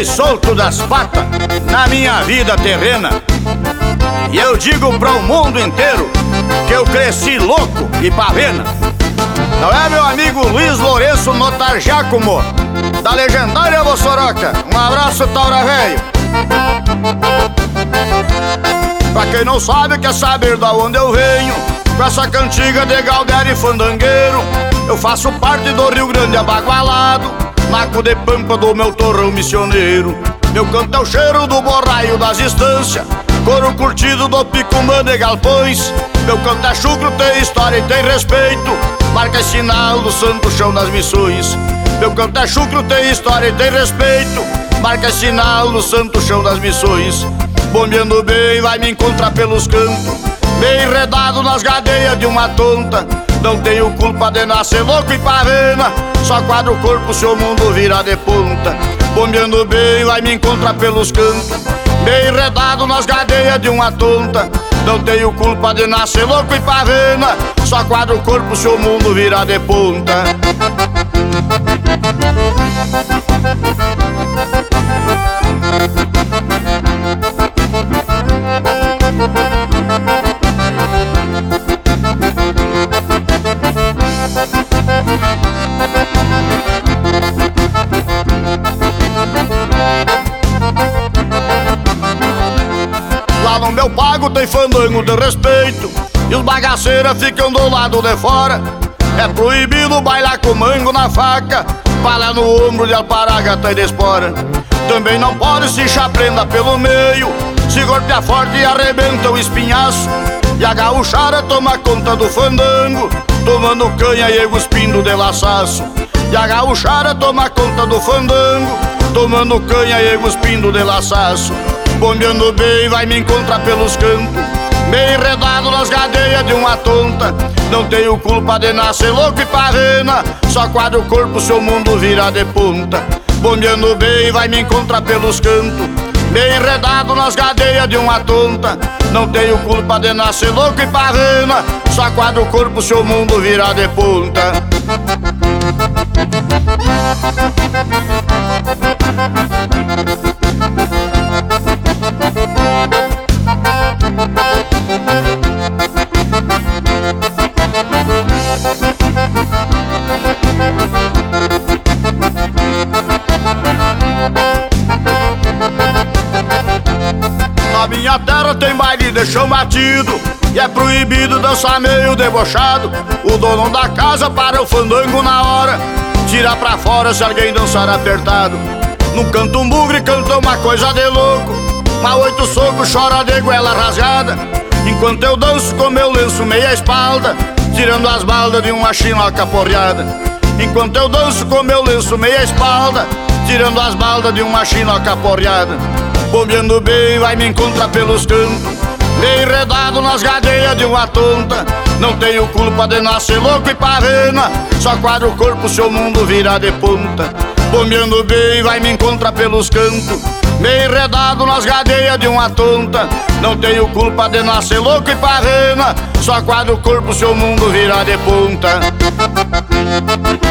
andei solto das patas na minha vida terrena. E eu digo para o mundo inteiro que eu cresci louco e pavena. Não é, meu amigo Luiz Lourenço Notar Giacomo, da legendária Vossoroca? Um abraço, Taura Velho. Pra quem não sabe, quer saber da onde eu venho, com essa cantiga de Galdério e fandangueiro. Eu faço parte do Rio Grande abagualado, naco de pampa do meu torrão missioneiro. Meu canto é o cheiro do borraio das estâncias, coro curtido do picumã de galpões. Meu canto é chucro, tem história e tem respeito, marca e sinal do santo chão das missões. Meu canto é chucro, tem história e tem respeito, marca e sinal do santo chão das missões. Bombeando bem, vai me encontrar pelos cantos, bem enredado nas gadeias de uma tonta. Não tenho culpa de nascer louco e pavena, só quadro o corpo se o mundo virar de ponta. Bombeando bem, vai me encontrar pelos cantos, bem enredado nas gadeias de uma tonta. Não tenho culpa de nascer louco e pavena, só quadro o corpo se o mundo virar de ponta. Lá no meu pago tem fandango de respeito, e os bagaceiras ficam do lado de fora. É proibido bailar com mango na faca, bala no ombro de alpargata e de espora. Também não pode se inchar prenda pelo meio, se golpear forte e arrebenta o espinhaço. E a gauchara toma conta do fandango, tomando canha e cuspindo de laçaço. E a gauchara toma conta do fandango, tomando canha e cuspindo de laçaço. Bombeando bem, vai me encontrar pelos cantos, bem enredado nas gadeias de uma tonta. Não tenho culpa de nascer louco e pavena, só quadro o corpo se o mundo virar de ponta. Bombeando bem, vai me encontrar pelos cantos, bem enredado nas gadeias de uma tonta. Não tenho culpa de nascer louco e pavena, só quadro o corpo se o mundo virar de ponta. Na minha terra tem baile de chão batido, e é proibido dançar meio debochado. O dono da casa para o fandango na hora, tira pra fora se alguém dançar apertado. No canto um bugre canta uma coisa de louco, mas 8 socos chora de goela rasgada. Enquanto eu danço com meu lenço meia espalda, tirando as baldas de uma chinoca porreada. Enquanto eu danço com meu lenço meia espalda, tirando as baldas de uma chinoca porreada. Bombeando bem, vai me encontrar pelos cantos, bem enredado nas gadeias de uma tonta. Não tenho culpa de nascer louco e pavena, só quadro o corpo se o mundo virar de ponta. Bombeando bem, vai me encontrar pelos cantos, bem enredado nas gadeias de uma tonta. Não tenho culpa de nascer louco e pavena, só quadro o corpo se o mundo virar de ponta.